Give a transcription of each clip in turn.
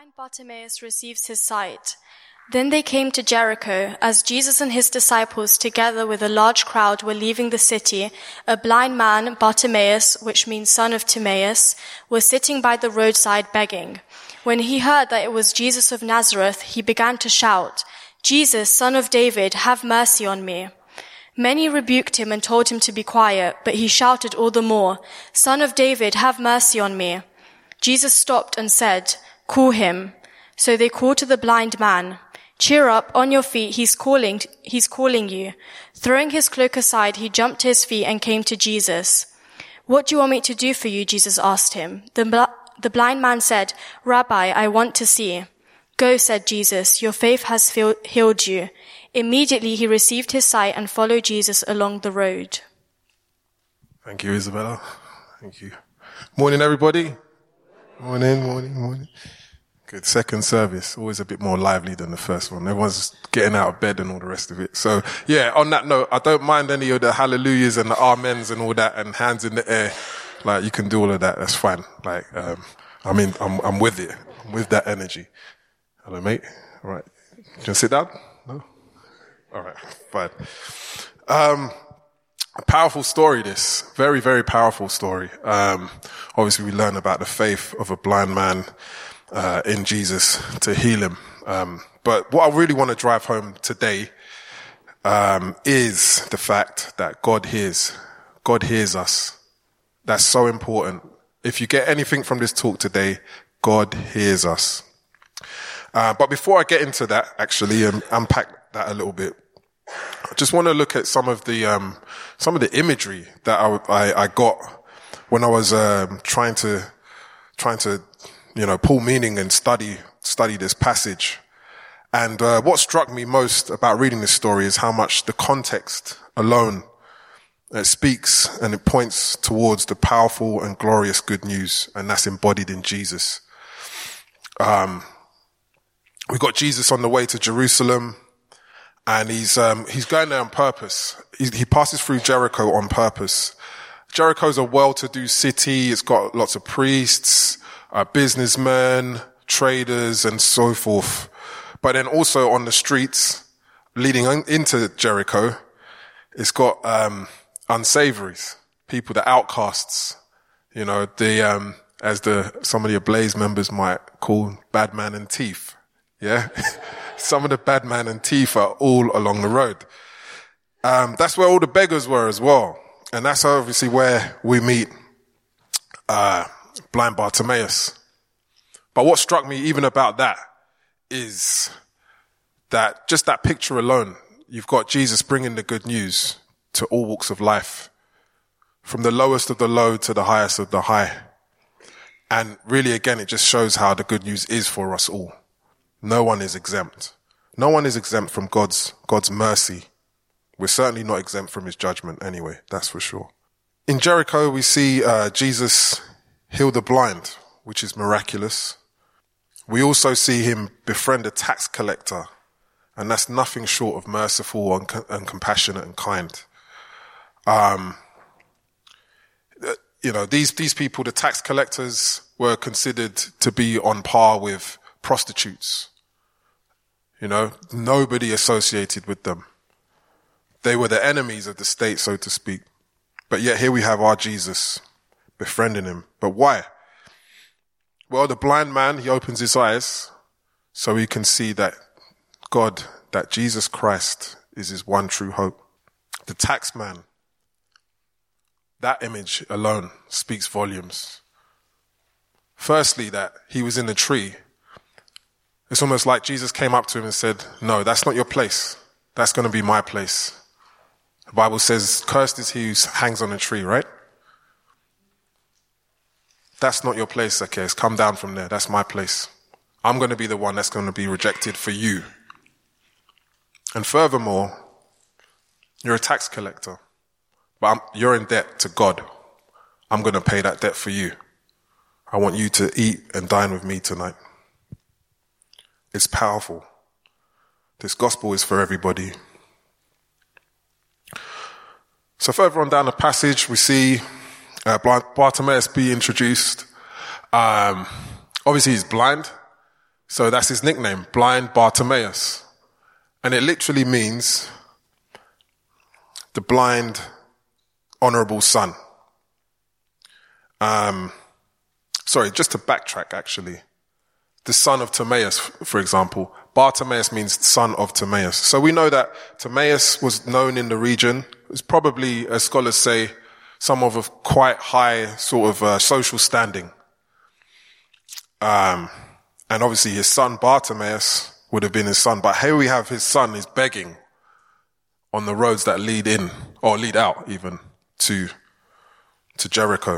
Blind Bartimaeus receives his sight. Then they came to Jericho. As Jesus and his disciples, together with a large crowd, were leaving the city, a blind man, Bartimaeus, which means son of Timaeus, was sitting by the roadside begging. When he heard that it was Jesus of Nazareth, he began to shout, "Jesus, Son of David, have mercy on me." Many rebuked him and told him to be quiet, but he shouted all the more, "Son of David, have mercy on me." Jesus stopped and said, "Call him." So they called to the blind man, "Cheer up, on your feet, he's calling you." Throwing his cloak aside, he jumped to his feet and came to Jesus. "What do you want me to do for you?" Jesus asked him. The blind man said, "Rabbi, I want to see." "Go," said Jesus, "your faith has healed you." Immediately he received his sight and followed Jesus along the road. Thank you, Isabella. Thank you. Morning, everybody. Morning. Good. Second service, always a bit more lively than the first one. Everyone's getting out of bed and all the rest of it. So, yeah, on that note, I don't mind any of the hallelujahs and the amens and all that and hands in the air. Like, you can do all of that. That's fine. Like, I'm with it. I'm with that energy. Hello, mate. All right. Do you want to sit down? No? All right. Fine. A powerful story, this. Very, very powerful story. Obviously we learn about the faith of a blind man, in Jesus to heal him. But what I really want to drive home today, is the fact that God hears us. That's so important. If you get anything from this talk today, God hears us. But before I get into that, actually, and unpack that a little bit, I just want to look at some of the imagery that I got when I was, trying to, pull meaning and study this passage. And, what struck me most about reading this story is how much the context alone, it speaks and it points towards the powerful and glorious good news, and that's embodied in Jesus. We got Jesus on the way to Jerusalem, and he's going there on purpose. He passes through Jericho on purpose. Jericho's a well-to-do city. It's got lots of priests, businessmen, traders, and so forth. But then also on the streets leading into Jericho, it's got unsavories, people, the outcasts, as some of the Ablaze members might call bad man and thief. Yeah. Some of the bad man and thief are all along the road. That's where all the beggars were as well. And that's obviously where we meet, blind Bartimaeus. But what struck me even about that is that just that picture alone, you've got Jesus bringing the good news to all walks of life, from the lowest of the low to the highest of the high. And really, again, it just shows how the good news is for us all. No one is exempt. No one is exempt from God's mercy. We're certainly not exempt from his judgment anyway, that's for sure. In Jericho, we see Jesus heal the blind, which is miraculous. We also see him befriend a tax collector, and that's nothing short of merciful and compassionate and kind. These people, the tax collectors, were considered to be on par with prostitutes. Nobody associated with them. They were the enemies of the state, so to speak. But yet here we have our Jesus befriending him. But why? Well, the blind man, he opens his eyes so he can see that Jesus Christ is his one true hope. The tax man, that image alone speaks volumes. Firstly, that he was in the tree. It's almost like Jesus came up to him and said, "No, that's not your place. That's going to be my place." The Bible says, "Cursed is he who hangs on a tree," right? That's not your place, Zacchaeus. Come down from there. That's my place. I'm going to be the one that's going to be rejected for you. And furthermore, you're a tax collector, but you're in debt to God. I'm going to pay that debt for you. I want you to eat and dine with me tonight. It's powerful. This gospel is for everybody. So further on down the passage, we see Bartimaeus be introduced. Obviously he's blind, So that's his nickname, blind Bartimaeus. And it literally means the blind, honorable son. Just to backtrack actually. The son of Timaeus, for example. Bartimaeus means son of Timaeus. So we know that Timaeus was known in the region. It's probably, as scholars say, some of a quite high sort of social standing. And obviously his son Bartimaeus would have been his son. But here we have his son is begging on the roads that lead in, or lead out even, to Jericho.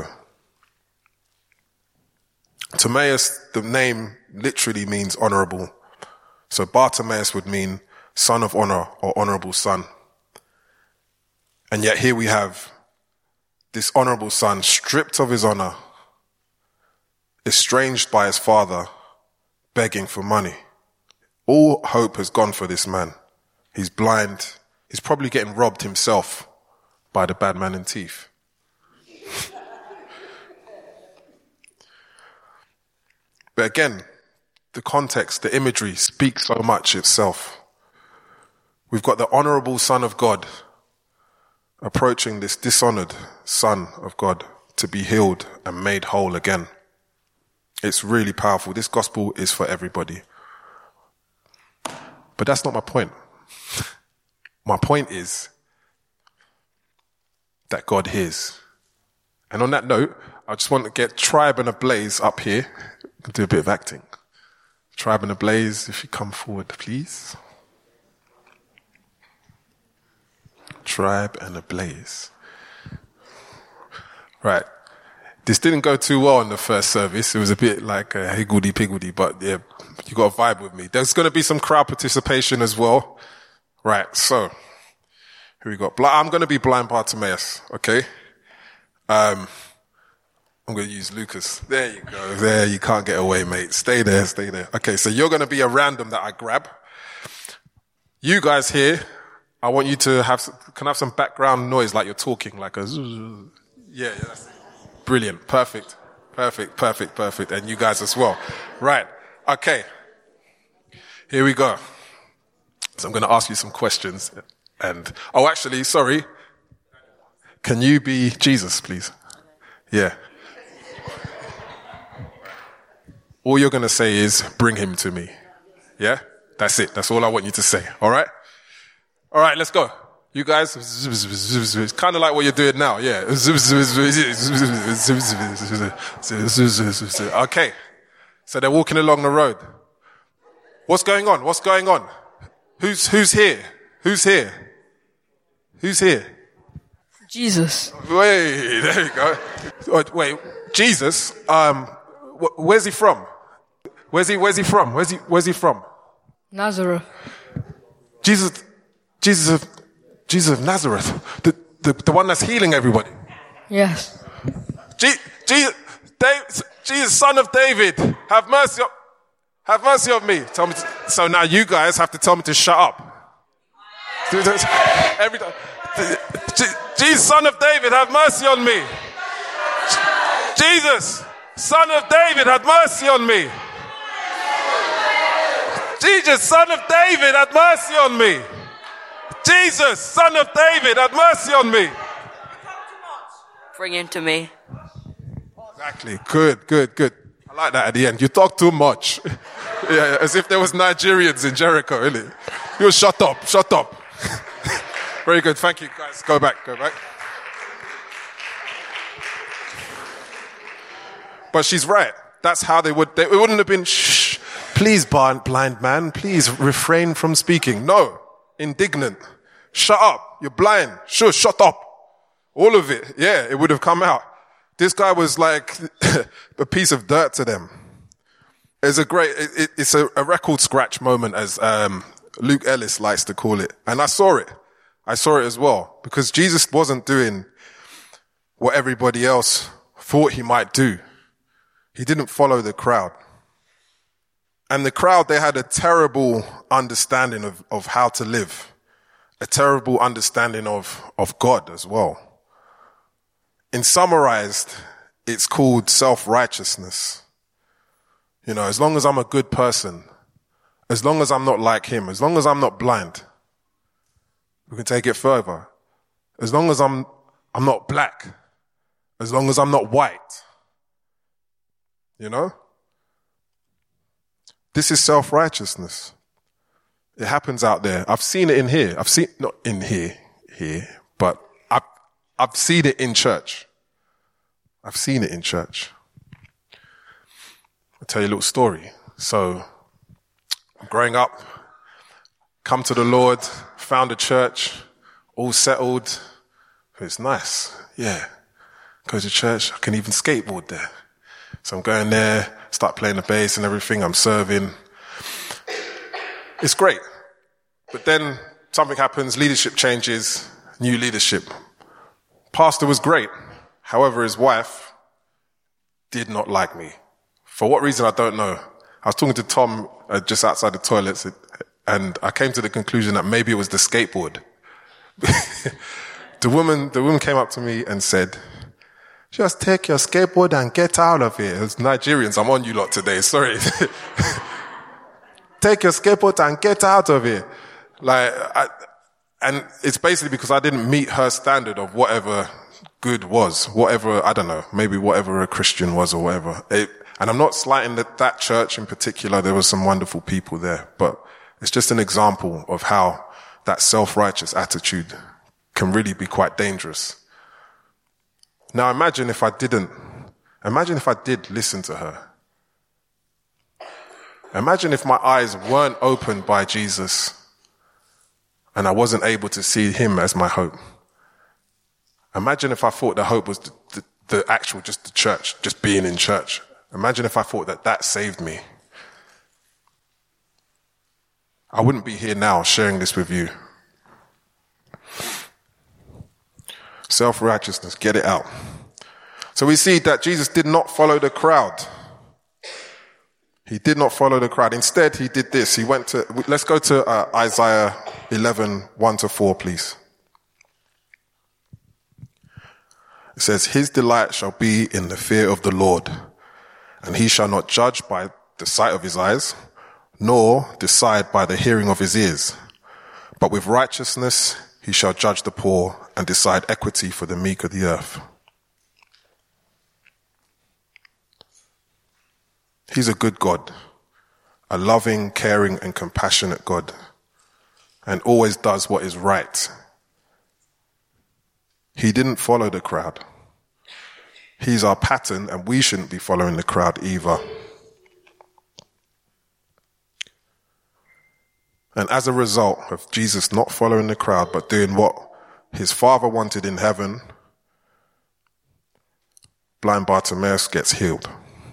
Timaeus, the name literally means honorable. So Bartimaeus would mean son of honor or honorable son. And yet here we have this honorable son stripped of his honor, estranged by his father, begging for money. All hope has gone for this man. He's blind. He's probably getting robbed himself by the bad man in teeth. But again, the context, the imagery speaks so much itself. We've got the honorable Son of God approaching this dishonored Son of God to be healed and made whole again. It's really powerful. This gospel is for everybody. But that's not my point. My point is that God hears. And on that note, I just want to get Tribe and Ablaze up here and do a bit of acting. Tribe and Ablaze, if you come forward, please. Tribe and Ablaze. Right. This didn't go too well in the first service. It was a bit like a higgledy-piggledy, but yeah, you got a vibe with me. There's going to be some crowd participation as well. Right, so, here we go. I'm going to be blind Bartimaeus, okay? I'm going to use Lucas. There you go. There, you can't get away, mate. Stay there, stay there. Okay, so you're going to be a random that I grab. You guys here, I want you to have some background noise like you're talking, like a yeah, that's brilliant. Perfect. And you guys as well. Right. Okay. Here we go. So I'm going to ask you some questions. And, actually, sorry. Can you be Jesus, please? Yeah. All you're going to say is, bring him to me. Yeah? That's it. That's all I want you to say. All right? All right, let's go. You guys, it's kind of like what you're doing now. Yeah. Okay. So they're walking along the road. What's going on? What's going on? Who's here? Who's here? Who's here? Jesus. Wait, there you go. Wait, Jesus, where's he from? Where's he from? Where's he from? Nazareth. Jesus of Nazareth. The one that's healing everybody. Yes. Jesus, son of David, have mercy on me. So now you guys have to tell me to shut up. Every time. Jesus, son of David, have mercy on me. Jesus, son of David, have mercy on me. Jesus, son of David, have mercy on me. Jesus, son of David, have mercy on me. Bring him to me. Exactly. Good. I like that at the end. You talk too much. Yeah, as if there was Nigerians in Jericho, really. You shut up. Very good. Thank you, guys. Go back. But she's right. That's how it wouldn't have been, shh, please, blind man, please refrain from speaking. No. Indignant. Shut up. You're blind. Sure, shut up. All of it. Yeah, it would have come out. This guy was like a piece of dirt to them. It's a record scratch moment, as Luke Ellis likes to call it. And I saw it as well, because Jesus wasn't doing what everybody else thought he might do. He didn't follow the crowd. And the crowd, they had a terrible understanding of how to live. A terrible understanding of God as well. In summarized, it's called self-righteousness. You know, as long as I'm a good person, as long as I'm not like him, as long as I'm not blind, we can take it further. As long as I'm not black, as long as I'm not white, you know? This is self-righteousness. It happens out there. I've seen it in here. Not in here, but I've seen it in church. I've seen it in church. I'll tell you a little story. So, growing up, come to the Lord, found a church, all settled. It's nice. Yeah. Go to church. I can even skateboard there. So I'm going there, start playing the bass and everything. I'm serving. It's great. But then something happens, leadership changes, new leadership. Pastor was great. However, his wife did not like me. For what reason, I don't know. I was talking to Tom just outside the toilets, and I came to the conclusion that maybe it was the skateboard. The woman came up to me and said, "Just take your skateboard and get out of here." It's Nigerians, I'm on you lot today, sorry. Take your skateboard and get out of here. And it's basically because I didn't meet her standard of whatever good was, whatever, I don't know, maybe whatever a Christian was or whatever. And I'm not slighting that church in particular. There were some wonderful people there, but it's just an example of how that self-righteous attitude can really be quite dangerous. Now imagine if I did listen to her. Imagine if my eyes weren't opened by Jesus and I wasn't able to see him as my hope. Imagine if I thought the hope was the actual, just the church, just being in church. Imagine if I thought that saved me. I wouldn't be here now sharing this with you. Self-righteousness, get it out. So we see that Jesus did not follow the crowd. He did not follow the crowd. Instead, he did this. Let's go to Isaiah 11, 1-4, please. It says, "His delight shall be in the fear of the Lord, and he shall not judge by the sight of his eyes, nor decide by the hearing of his ears. But with righteousness he shall judge the poor and decide equity for the meek of the earth." He's a good God, a loving, caring, and compassionate God, and always does what is right. He didn't follow the crowd. He's our pattern, and we shouldn't be following the crowd either. And as a result of Jesus not following the crowd, but doing what his Father wanted in heaven, blind Bartimaeus gets healed.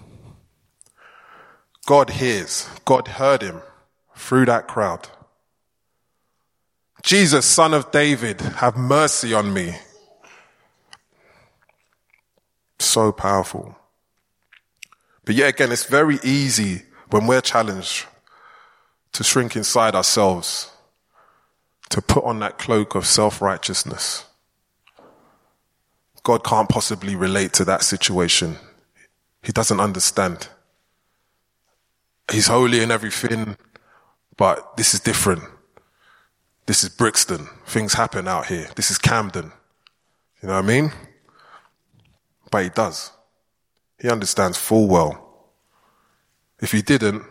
God hears. God heard him through that crowd. "Jesus, Son of David, have mercy on me." So powerful. But yet again, it's very easy when we're challenged to shrink inside ourselves, to put on that cloak of self-righteousness. God can't possibly relate to that situation. He doesn't understand. He's holy and everything, but this is different. This is Brixton. Things happen out here. This is Camden. You know what I mean? But he does. He understands full well. If he didn't,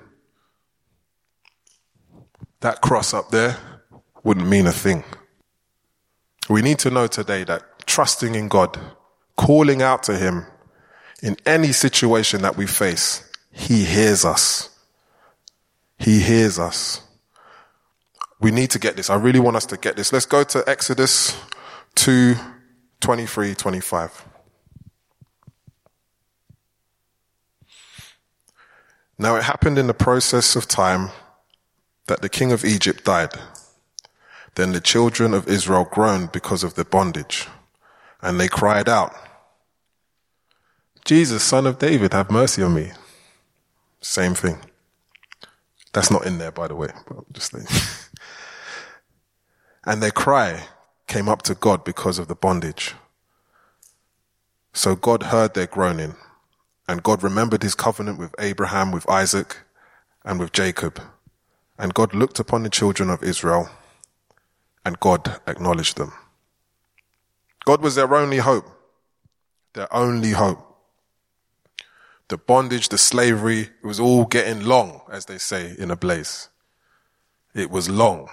that cross up there wouldn't mean a thing. We need to know today that trusting in God, calling out to him in any situation that we face, he hears us. He hears us. We need to get this. I really want us to get this. Let's go to Exodus 2, 23, 25. Now it happened in the process of time that the king of Egypt died. Then the children of Israel groaned because of their bondage, and they cried out, "Jesus, Son of David, have mercy on me." Same thing. That's not in there, by the way. But I'm just saying. And their cry came up to God because of the bondage. So God heard their groaning, And God remembered his covenant with Abraham, with Isaac, and with Jacob. And God looked upon the children of Israel, and God acknowledged them. God was their only hope. Their only hope. The bondage, the slavery, it was all getting long, as they say in a blaze. It was long.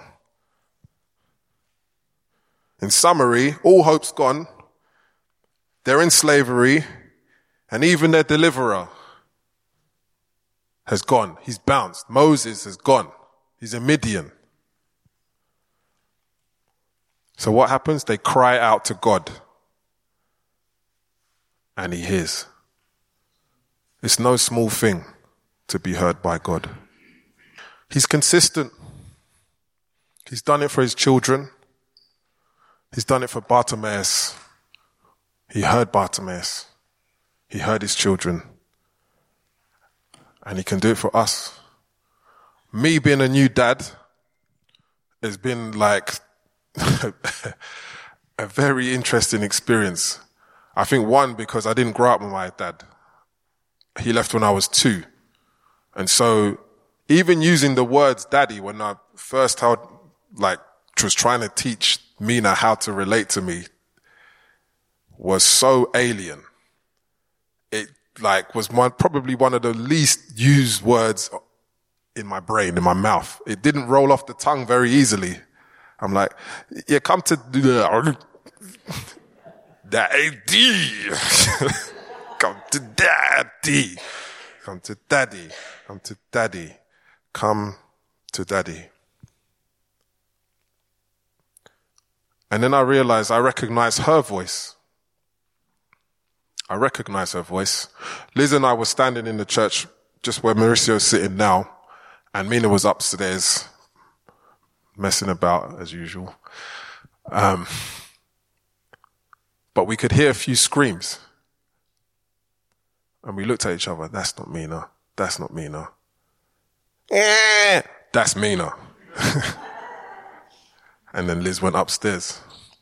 In summary, all hope's gone. They're in slavery, and even their deliverer has gone. He's bounced. Moses has gone. He's in Midian. So what happens? They cry out to God, and he hears. It's no small thing to be heard by God. He's consistent. He's done it for his children. He's done it for Bartimaeus. He heard Bartimaeus. He heard his children. And he can do it for us. Me being a new dad has been like a very interesting experience. I think one, because I didn't grow up with my dad. He left when I was 2. And so even using the words daddy when I first was trying to teach Mina how to relate to me was so alien. It was probably one of the least used words in my brain, in my mouth. It didn't roll off the tongue very easily. I'm like, yeah, come to daddy. Come to daddy. Come to daddy. Come to daddy. Come to daddy. And then I realized I recognize her voice. I recognize her voice. Liz and I were standing in the church just where Mauricio's sitting now, and Mina was upstairs messing about as usual. But we could hear a few screams. And we looked at each other. That's not Mina. That's not Mina. That's Mina. And then Liz went upstairs.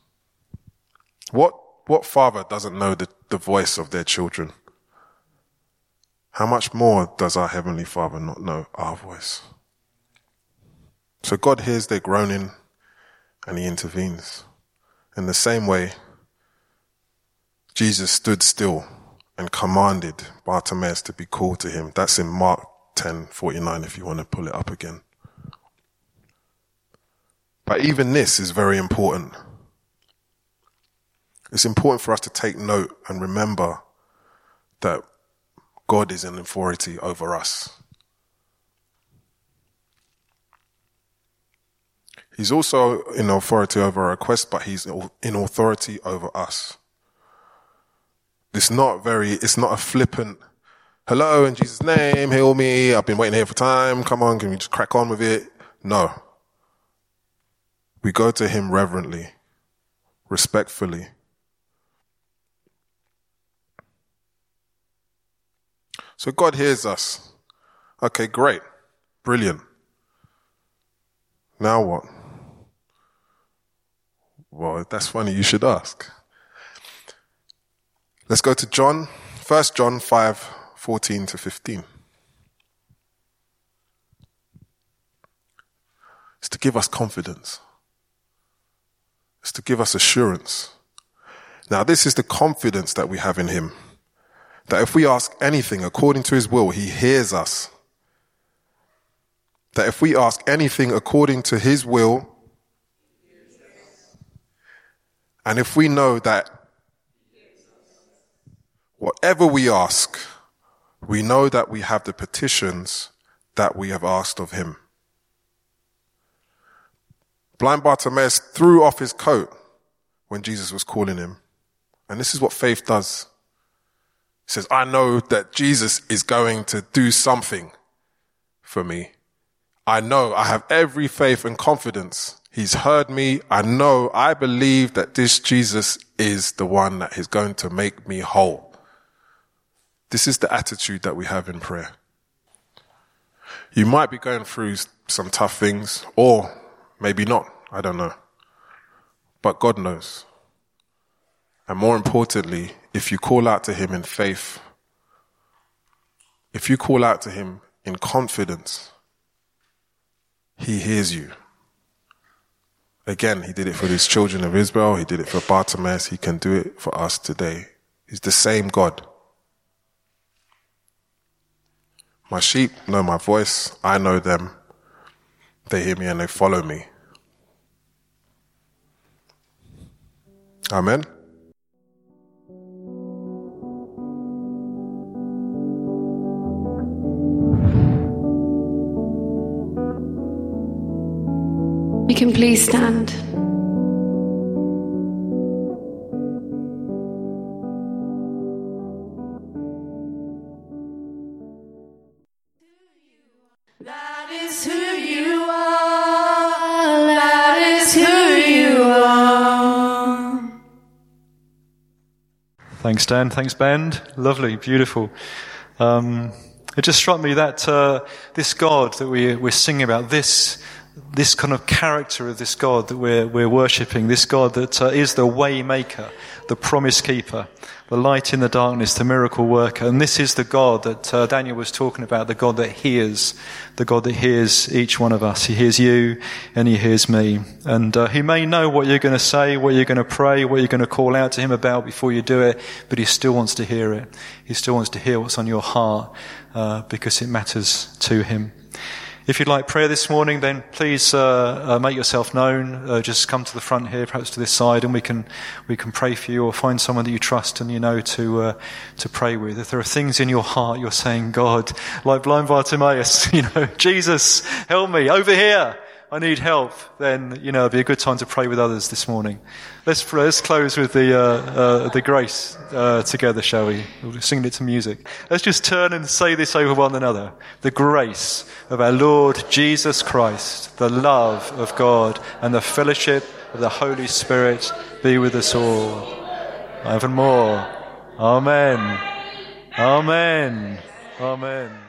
What father doesn't know the voice of their children? How much more does our Heavenly Father not know our voice? So God hears their groaning and he intervenes. In the same way, Jesus stood still and commanded Bartimaeus to be called to him. That's in Mark 10:49 if you want to pull it up again. But even this is very important. It's important for us to take note and remember that God is in authority over us. He's also in authority over our requests, but he's in authority over us. It's not a flippant, hello, in Jesus' name, heal me, I've been waiting here for time, come on, can we just crack on with it? No. We go to him reverently, respectfully. So God hears us. Okay, great. Brilliant. Now what? Well, that's funny, you should ask. Let's go to 1 John 5:14-15. It's to give us confidence. It's to give us assurance. Now, this is the confidence that we have in him. That if we ask anything according to his will, he hears us. That if we ask anything according to his will, and if we know that whatever we ask, we know that we have the petitions that we have asked of him. Blind Bartimaeus threw off his coat when Jesus was calling him. And this is what faith does. It says, I know that Jesus is going to do something for me. I know, I have every faith and confidence. He's heard me. I believe that this Jesus is the one that is going to make me whole. This is the attitude that we have in prayer. You might be going through some tough things, or maybe not. I don't know. But God knows. And more importantly, if you call out to him in faith, if you call out to him in confidence, he hears you. Again, he did it for these children of Israel. He did it for Bartimaeus. He can do it for us today. He's the same God. My sheep know my voice. I know them. They hear me and they follow me. Amen. You can please stand. That is who you are. That is who you are. Thanks, Dan. Thanks, band. Lovely, beautiful. It just struck me that this God that we're singing about, this kind of character of this God that we're worshipping, this God that is the way maker, the promise keeper, the light in the darkness, the miracle worker. And this is the God that Daniel was talking about, the God that hears each one of us. He hears you and he hears me. And he may know what you're going to say, what you're going to pray, what you're going to call out to him about before you do it, but he still wants to hear it. He still wants to hear what's on your heart because it matters to him. If you'd like prayer this morning, then please make yourself known. Just come to the front here, perhaps to this side, and we can pray for you, or find someone that you trust and you know to pray with. If there are things in your heart you're saying, God, like blind Bartimaeus, Jesus, help me over here. I need help. Then it'd be a good time to pray with others this morning. Let's pray. Let's close with the grace together, shall we? We'll sing it to music. Let's just turn and say this over one another. The grace of our Lord Jesus Christ, the love of God, and the fellowship of the Holy Spirit be with us all. Evermore. Amen. Amen. Amen.